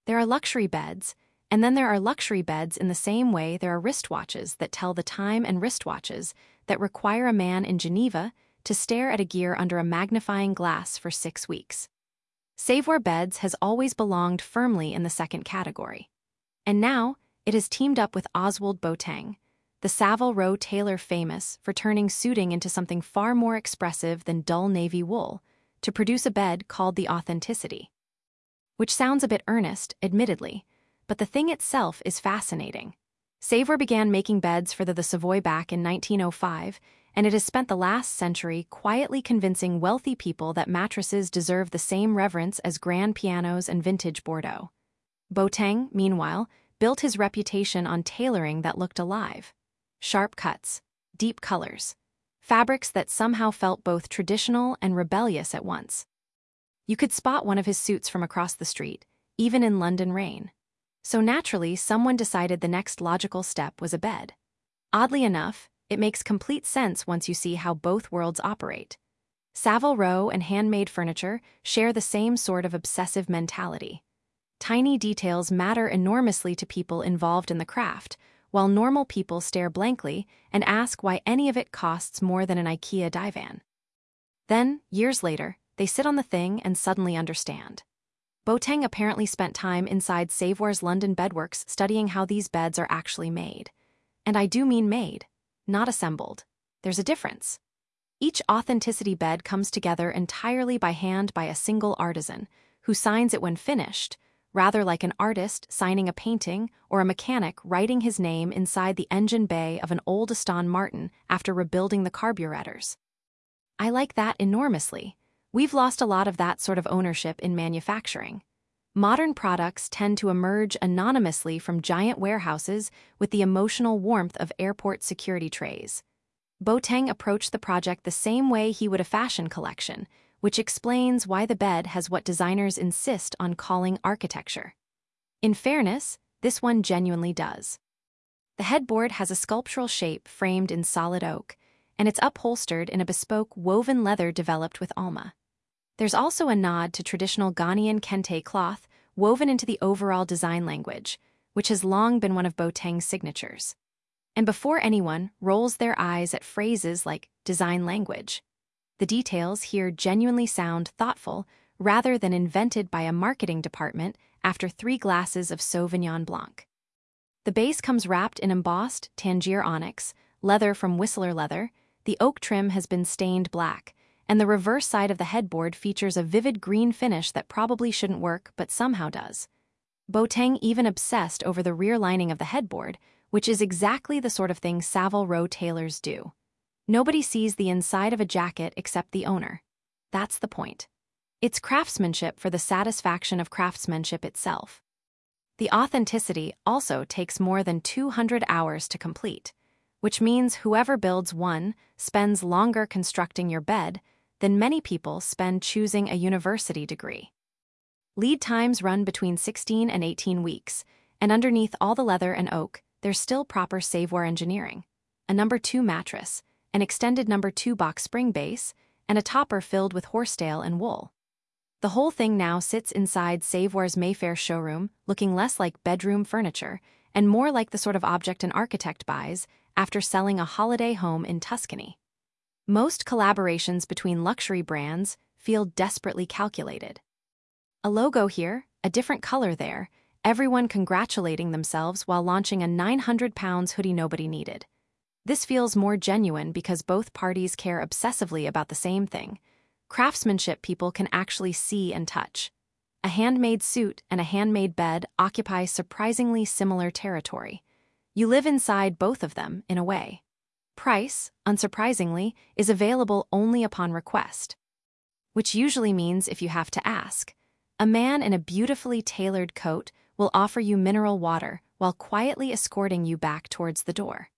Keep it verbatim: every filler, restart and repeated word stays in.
There are luxury beds, and then there are luxury beds in the same way there are wristwatches that tell the time and wristwatches that require a man in Geneva to stare at a gear under a magnifying glass for six weeks. Savoir Beds has always belonged firmly in the second category. And now, it has teamed up with Oswald Boateng, the Savile Row tailor famous for turning suiting into something far more expressive than dull navy wool, to produce a bed called the Authenticity. Which sounds a bit earnest, admittedly, but the thing itself is fascinating. Savoir began making beds for the, the Savoy back in nineteen oh five, and it has spent the last century quietly convincing wealthy people that mattresses deserve the same reverence as grand pianos and vintage Bordeaux. Boateng, meanwhile, built his reputation on tailoring that looked alive. Sharp cuts, deep colors, fabrics that somehow felt both traditional and rebellious at once. You could spot one of his suits from across the street, even in London rain. So naturally, someone decided the next logical step was a bed. Oddly enough, it makes complete sense once you see how both worlds operate. Savile Row and handmade furniture share the same sort of obsessive mentality. Tiny details matter enormously to people involved in the craft, while normal people stare blankly and ask why any of it costs more than an IKEA divan. Then, years later, they sit on the thing and suddenly understand. Boateng apparently spent time inside Savoire's London bedworks studying how these beds are actually made. And I do mean made, not assembled. There's a difference. Each Authenticity bed comes together entirely by hand by a single artisan, who signs it when finished, rather like an artist signing a painting or a mechanic writing his name inside the engine bay of an old Aston Martin after rebuilding the carburetors. I like that enormously. We've lost a lot of that sort of ownership in manufacturing. Modern products tend to emerge anonymously from giant warehouses with the emotional warmth of airport security trays. Boateng approached the project the same way he would a fashion collection, which explains why the bed has what designers insist on calling architecture. In fairness, this one genuinely does. The headboard has a sculptural shape framed in solid oak, and it's upholstered in a bespoke woven leather developed with Alma. There's also a nod to traditional Ghanaian kente cloth woven into the overall design language, which has long been one of Boateng's signatures. And before anyone rolls their eyes at phrases like design language, the details here genuinely sound thoughtful rather than invented by a marketing department after three glasses of Sauvignon Blanc. The base comes wrapped in embossed Tangier onyx, leather from Whistler leather. The oak trim has been stained black, and the reverse side of the headboard features a vivid green finish that probably shouldn't work but somehow does. Boateng even obsessed over the rear lining of the headboard, which is exactly the sort of thing Savile Row tailors do. Nobody sees the inside of a jacket except the owner. That's the point. It's craftsmanship for the satisfaction of craftsmanship itself. The Authenticity also takes more than two hundred hours to complete, which means whoever builds one spends longer constructing your bed than many people spend choosing a university degree. Lead times run between sixteen and eighteen weeks, and underneath all the leather and oak, there's still proper Savoir engineering. A number two mattress, an extended number two box spring base, and a topper filled with horsetail and wool. The whole thing now sits inside Savoire's Mayfair showroom, looking less like bedroom furniture and more like the sort of object an architect buys after selling a holiday home in Tuscany. Most collaborations between luxury brands feel desperately calculated. A logo here, a different color there, everyone congratulating themselves while launching a nine hundred pound hoodie nobody needed. This feels more genuine because both parties care obsessively about the same thing. Craftsmanship people can actually see and touch. A handmade suit and a handmade bed occupy surprisingly similar territory. You live inside both of them, in a way. Price, unsurprisingly, is available only upon request, which usually means if you have to ask. A man in a beautifully tailored coat will offer you mineral water while quietly escorting you back towards the door.